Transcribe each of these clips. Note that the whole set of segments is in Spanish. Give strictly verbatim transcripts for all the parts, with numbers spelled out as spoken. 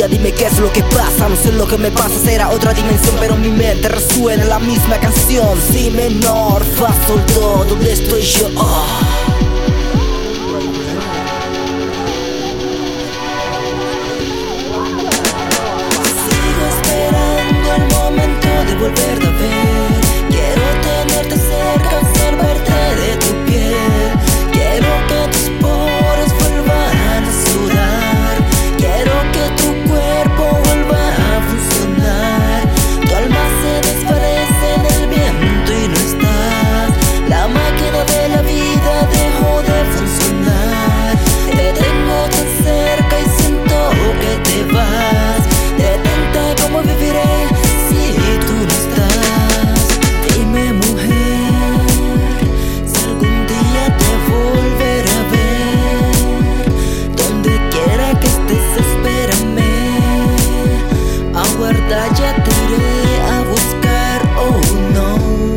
día, dime qué es lo que pasa. No sé lo que me pasa, será otra dimensión, pero en mi mente resuena la misma canción. Si menor, fa, sol, do, ¿dónde estoy yo? Oh. De volverte a ver, quiero tenerte cerca, observarte de tu piel. Quiero que tus poros vuelvan a sudar. Quiero que tu cuerpo vuelva a funcionar. Tu alma se desvanece en el viento y no estás. La máquina de la vida dejó de funcionar. Te tengo tan cerca y siento que te vas. Detente, ¿cómo viviré? Ya te iré a buscar, oh no.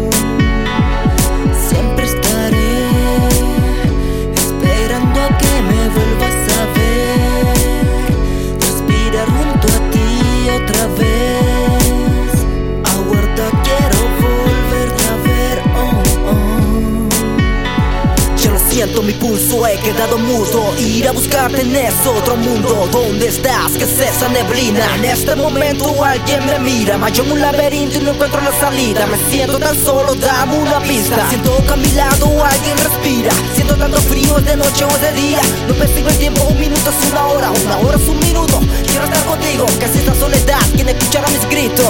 Siempre estaré esperando a que me vuelvas a ver. Respirar junto a ti otra vez. Aguarda, quiero volverte a ver, oh oh. Yo lo siento, mi pulso he quedado mudo. Ir a buscarte en ese otro mundo. ¿Dónde estás? ¿Qué es esa neblina? En este momento alguien me mira, mas yo en un laberinto y no encuentro la salida. Me siento tan solo, dame una pista. Siento que a mi lado alguien respira. Siento tanto frío, es de noche o es de día. No percibo el tiempo, un minuto es una hora, una hora es un minuto. Quiero estar contigo, que es esta soledad quien escuchará mis gritos.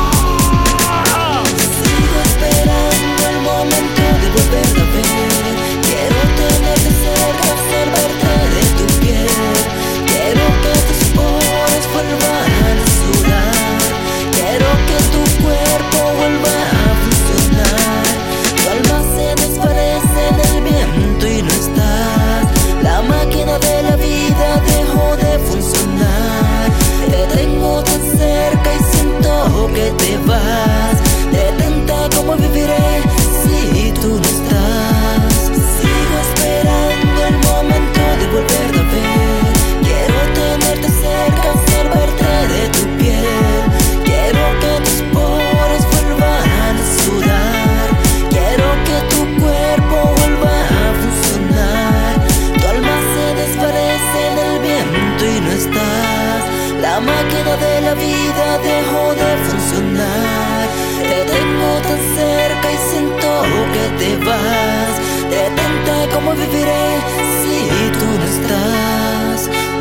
Sigo esperando el momento de volverte a ver. Quiero tenerte cerca, observarte de tu piel. Quiero que tus poros vuelvan a sudar. Quiero que tu cuerpo vuelva a funcionar. Tu alma se desvanece en el viento y no estás. La máquina de la vida dejó de funcionar. Te tengo tan cerca y siento que te vas. Detente, ¿cómo viviré si tú no estás? Sigo esperando el momento de volverte a ver. Quiero tenerte cerca, observarte de tu piel. Quiero que tus poros vuelvan a sudar. Quiero que tu cuerpo vuelva a funcionar. Tu alma se desvanece en el viento y no estás. La máquina de la vida dejó de funcionar. Te tengo tan cerca y siento que te vas. Detente, ¿cómo viviré si tú no estás?